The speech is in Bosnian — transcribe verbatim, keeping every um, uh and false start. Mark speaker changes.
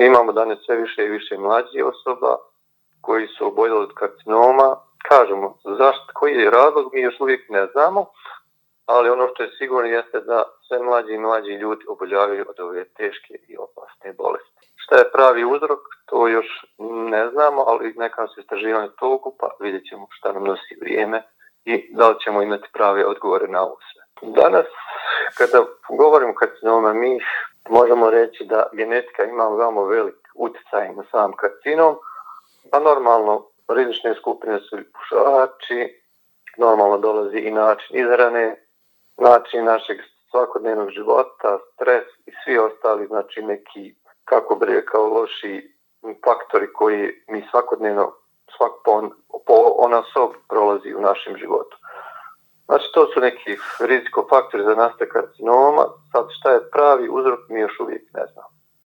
Speaker 1: Imamo danas sve više i više mlađih osoba koji su oboljeli od karcinoma. Kažemo, zašto, koji je razlog, mi još uvijek ne znamo, ali ono što je sigurno jeste da sve mlađi i mlađi ljudi oboljavaju od ove teške i opasne bolesti. Šta je pravi uzrok, to još ne znamo, ali neka se istraživanje toku, pa vidjet ćemo šta nam nosi vrijeme i da li ćemo imati prave odgovore na ovo sve. Danas, kada govorimo o karcinoma, mi možemo reći da genetika ima veoma velik utjecaj na sam karcinom, pa normalno rizične skupine su pušači, normalno dolazi i način izhrane, način našeg svakodnevnog života, stres i svi ostali, znači neki, kako bi rekao, loši faktori koji mi svakodnevno, svak po, po ona sob prolazi u našem životu. Znači, to su neki rizikofaktori za nastanak karcinoma. Sad, šta je pravi uzrok, mi još uvijek ne znamo.